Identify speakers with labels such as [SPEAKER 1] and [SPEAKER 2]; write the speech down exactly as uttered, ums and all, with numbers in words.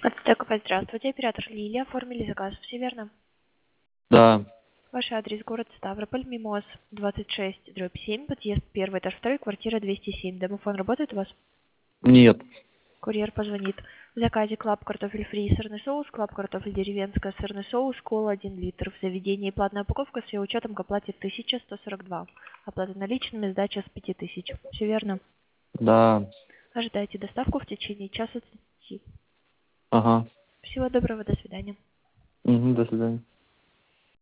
[SPEAKER 1] Ацтеков, здравствуйте. Оператор Лилия. Оформили заказ. Все верно?
[SPEAKER 2] Да.
[SPEAKER 1] Ваш адрес город Ставрополь, Мимоз, двадцать шесть, дробь семь, подъезд первый, этаж второй, квартира двести семь. Домофон работает у вас?
[SPEAKER 2] Нет.
[SPEAKER 1] Курьер позвонит. В заказе клаб картофель фри, сырный соус, клаб картофель деревенская, сырный соус, кола один литр. В заведении платная упаковка с ее учетом к оплате тысяча сто сорок два. Оплата наличными, сдача с пяти тысяч. Все верно?
[SPEAKER 2] Да.
[SPEAKER 1] Ожидайте доставку в течение часа тридцати.
[SPEAKER 2] Ага.
[SPEAKER 1] Всего доброго, до свидания.
[SPEAKER 2] Угу, до свидания.